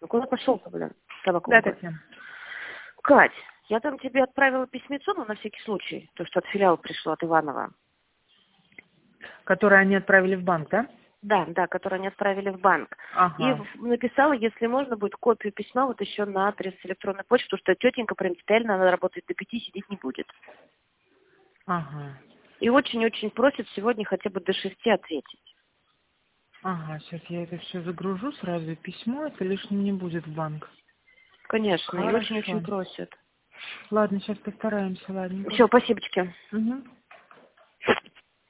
куда пошел-то, блин? Да, Татьяна. Кать, я там тебе отправила письмецо, но на всякий случай, то, что от филиала пришло, от Иванова. Которые они отправили в банк, да? Да, которые они отправили в банк. И Ага. написала, если можно, будет копию письма вот еще на адрес электронной почты, потому что тетенька принципиально, она работает до 5, сидеть не будет. Ага. И очень-очень просит сегодня хотя бы до 6 ответить. Ага, сейчас я это все загружу, сразу письмо, это лишним не будет в банк. Конечно, и Хорошо. очень-очень просит. Ладно, сейчас постараемся, ладно. Все, спасибочки. Угу.